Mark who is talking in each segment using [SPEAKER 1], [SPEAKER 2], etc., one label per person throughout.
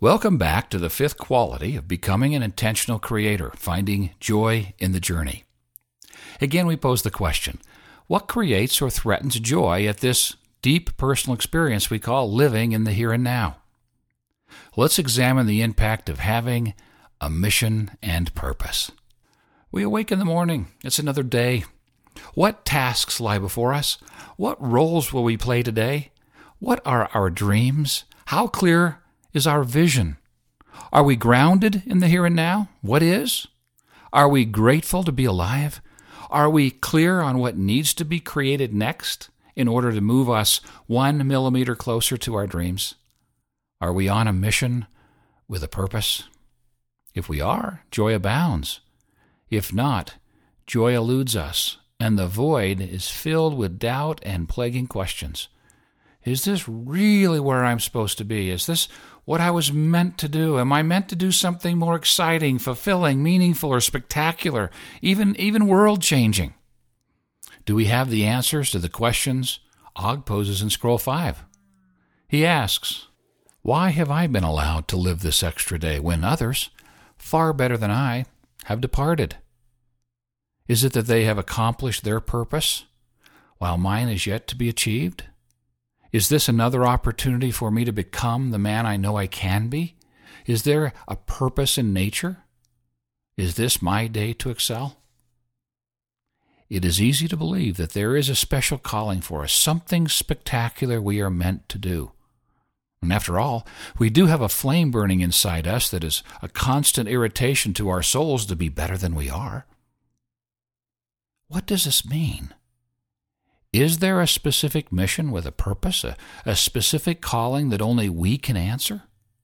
[SPEAKER 1] Welcome back to the fifth quality of becoming an intentional creator, finding joy in the journey. Again, we pose the question, what creates or threatens joy at this deep personal experience we call living in the here and now? Let's examine the impact of having a mission and purpose. We awake in the morning. It's another day. What tasks lie before us? What roles will we play today? What are our dreams? How clear is our vision? Are we grounded in the here and now? What is? Are we grateful to be alive? Are we clear on what needs to be created next in order to move us 1 millimeter closer to our dreams? Are we on a mission with a purpose? If we are, joy abounds. If not, joy eludes us, and the void is filled with doubt and plaguing questions. Is this really where I'm supposed to be? Is this what I was meant to do? Am I meant to do something more exciting, fulfilling, meaningful, or spectacular, even world-changing? Do we have the answers to the questions Og poses in Scroll 5? He asks, why have I been allowed to live this extra day when others, far better than I, have departed? Is it that they have accomplished their purpose, while mine is yet to be achieved? Is this another opportunity for me to become the man I know I can be? Is there a purpose in nature? Is this my day to excel? It is easy to believe that there is a special calling for us, something spectacular we are meant to do. And after all, we do have a flame burning inside us that is a constant irritation to our souls to be better than we are. What does this mean? Is there a specific mission with a purpose, a specific calling that only we can answer?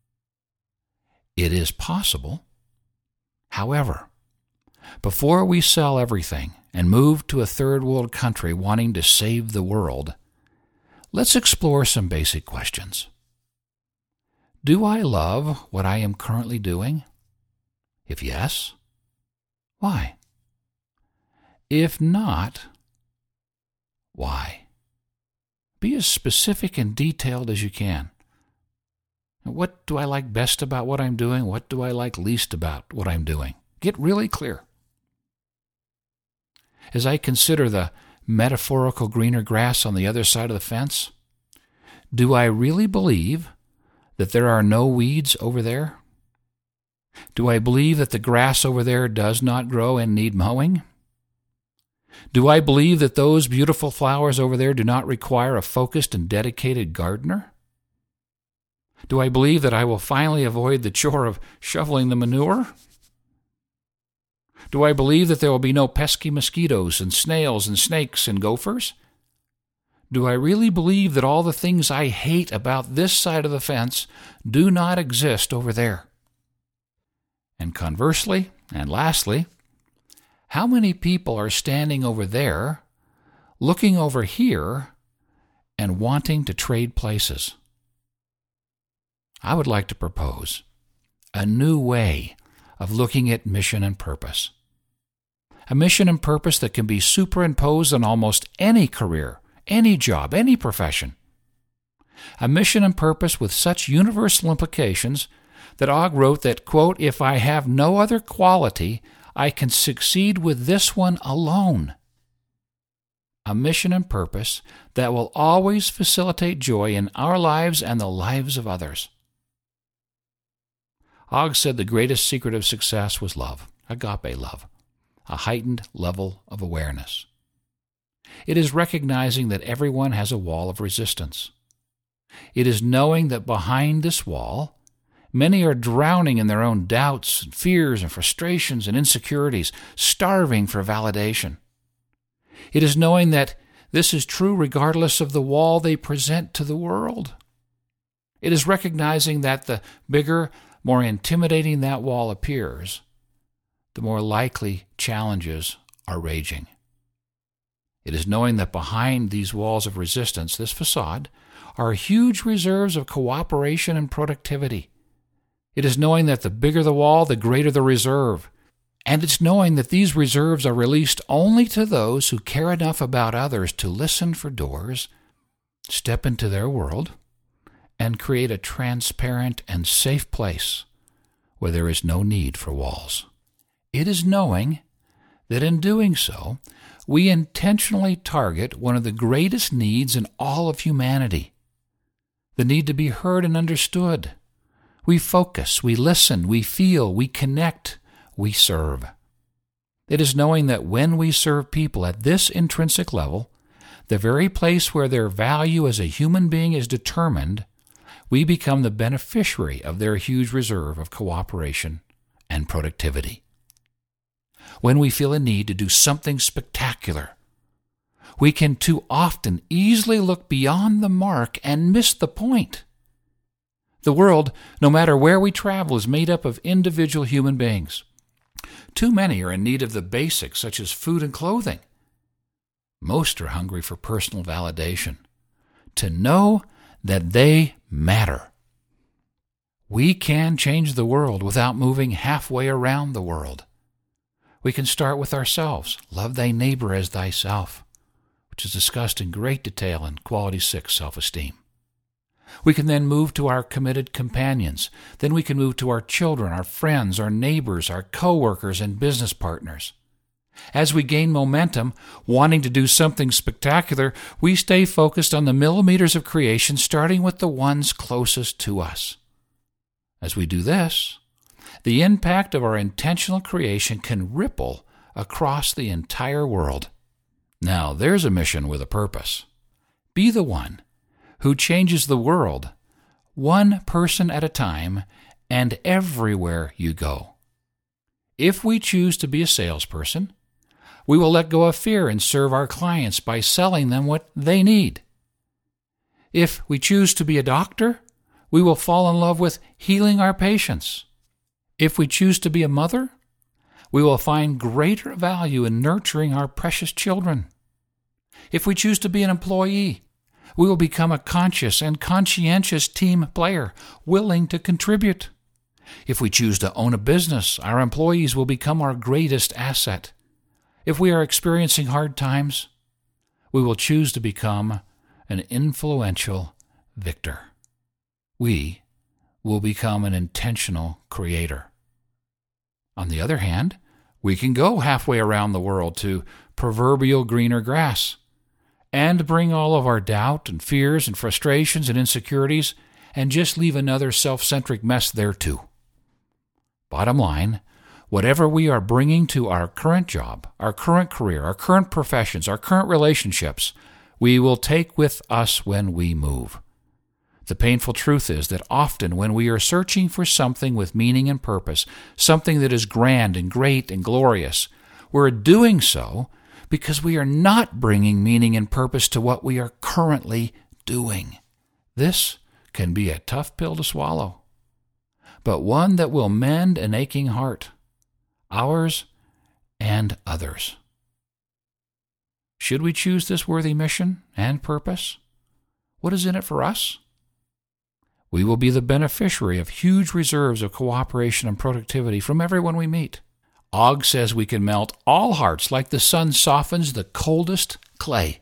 [SPEAKER 1] It is possible. However, before we sell everything and move to a third world country wanting to save the world, let's explore some basic questions. Do I love what I am currently doing? If yes, why? If not, why? Be as specific and detailed as you can. What do I like best about what I'm doing? What do I like least about what I'm doing? Get really clear. As I consider the metaphorical greener grass on the other side of the fence, do I really believe that there are no weeds over there? Do I believe that the grass over there does not grow and need mowing? Do I believe that those beautiful flowers over there do not require a focused and dedicated gardener? Do I believe that I will finally avoid the chore of shoveling the manure? Do I believe that there will be no pesky mosquitoes and snails and snakes and gophers? Do I really believe that all the things I hate about this side of the fence do not exist over there? And conversely, and lastly, how many people are standing over there, looking over here, and wanting to trade places? I would like to propose a new way of looking at mission and purpose. A mission and purpose that can be superimposed on almost any career, any job, any profession. A mission and purpose with such universal implications that Og wrote that, quote, if I have no other quality, I can succeed with this one alone. A mission and purpose that will always facilitate joy in our lives and the lives of others. Og said the greatest secret of success was love, agape love, a heightened level of awareness. It is recognizing that everyone has a wall of resistance. It is knowing that behind this wall, many are drowning in their own doubts, and fears, and frustrations, and insecurities, starving for validation. It is knowing that this is true regardless of the wall they present to the world. It is recognizing that the bigger, more intimidating that wall appears, the more likely challenges are raging. It is knowing that behind these walls of resistance, this facade, are huge reserves of cooperation and productivity. It is knowing that the bigger the wall, the greater the reserve. And it's knowing that these reserves are released only to those who care enough about others to listen for doors, step into their world, and create a transparent and safe place where there is no need for walls. It is knowing that in doing so, we intentionally target one of the greatest needs in all of humanity, the need to be heard and understood. We focus, we listen, we feel, we connect, we serve. It is knowing that when we serve people at this intrinsic level, the very place where their value as a human being is determined, we become the beneficiary of their huge reserve of cooperation and productivity. When we feel a need to do something spectacular, we can too often easily look beyond the mark and miss the point. The world, no matter where we travel, is made up of individual human beings. Too many are in need of the basics, such as food and clothing. Most are hungry for personal validation, to know that they matter. We can change the world without moving halfway around the world. We can start with ourselves. Love thy neighbor as thyself, which is discussed in great detail in Quality 6, Self-Esteem. We can then move to our committed companions. Then we can move to our children, our friends, our neighbors, our co-workers, and business partners. As we gain momentum, wanting to do something spectacular, we stay focused on the millimeters of creation, starting with the ones closest to us. As we do this, the impact of our intentional creation can ripple across the entire world. Now, there's a mission with a purpose. Be the one who changes the world, one person at a time, and everywhere you go. If we choose to be a salesperson, we will let go of fear and serve our clients by selling them what they need. If we choose to be a doctor, we will fall in love with healing our patients. If we choose to be a mother, we will find greater value in nurturing our precious children. If we choose to be an employee, we will become a conscious and conscientious team player, willing to contribute. If we choose to own a business, our employees will become our greatest asset. If we are experiencing hard times, we will choose to become an influential victor. We will become an intentional creator. On the other hand, we can go halfway around the world to proverbial greener grass and bring all of our doubt and fears and frustrations and insecurities and just leave another self-centric mess there too. Bottom line, whatever we are bringing to our current job, our current career, our current professions, our current relationships, we will take with us when we move. The painful truth is that often when we are searching for something with meaning and purpose, something that is grand and great and glorious, we're doing so because we are not bringing meaning and purpose to what we are currently doing. This can be a tough pill to swallow, but one that will mend an aching heart, ours and others. Should we choose this worthy mission and purpose? What is in it for us? We will be the beneficiary of huge reserves of cooperation and productivity from everyone we meet. Og says we can melt all hearts like the sun softens the coldest clay.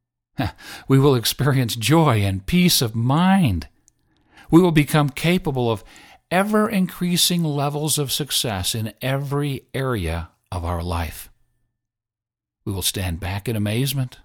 [SPEAKER 1] We will experience joy and peace of mind. We will become capable of ever-increasing levels of success in every area of our life. We will stand back in amazement.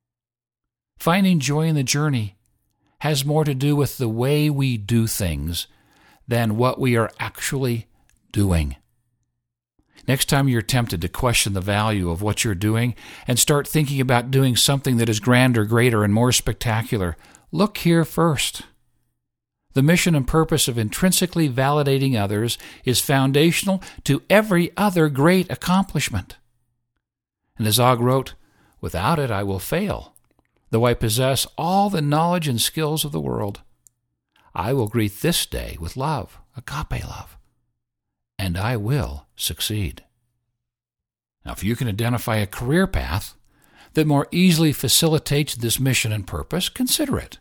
[SPEAKER 1] Finding joy in the journey has more to do with the way we do things than what we are actually doing. Next time you're tempted to question the value of what you're doing and start thinking about doing something that is grander, greater, and more spectacular, look here first. The mission and purpose of intrinsically validating others is foundational to every other great accomplishment. And as Og wrote, "Without it I will fail. Though I possess all the knowledge and skills of the world, I will greet this day with love, agape love, and I will succeed." Now, if you can identify a career path that more easily facilitates this mission and purpose, consider it.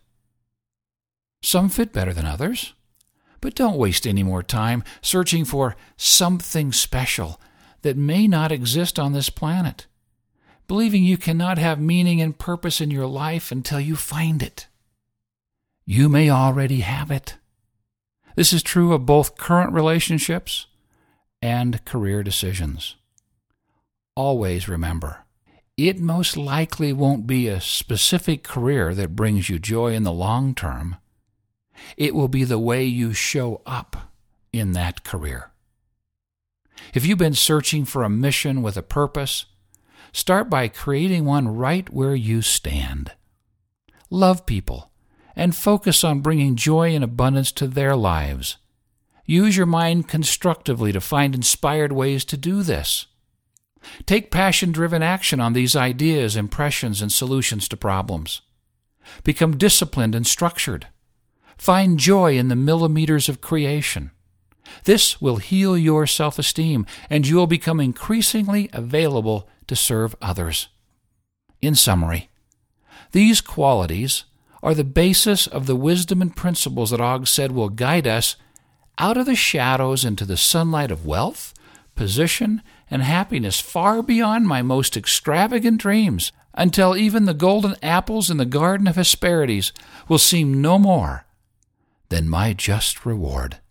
[SPEAKER 1] Some fit better than others, but don't waste any more time searching for something special that may not exist on this planet, believing you cannot have meaning and purpose in your life until you find it. you may already have it. This is true of both current relationships and career decisions. Always remember, it most likely won't be a specific career that brings you joy in the long term. It will be the way you show up in that career. If you've been searching for a mission with a purpose, start by creating one right where you stand. Love people and focus on bringing joy and abundance to their lives. Use your mind constructively to find inspired ways to do this. Take passion-driven action on these ideas, impressions, and solutions to problems. Become disciplined and structured. Find joy in the millimeters of creation. This will heal your self-esteem, and you will become increasingly available to serve others. In summary, these qualities are the basis of the wisdom and principles that Og said will guide us out of the shadows into the sunlight of wealth, position, and happiness far beyond my most extravagant dreams, until even the golden apples in the garden of Hesperides will seem no more than my just reward.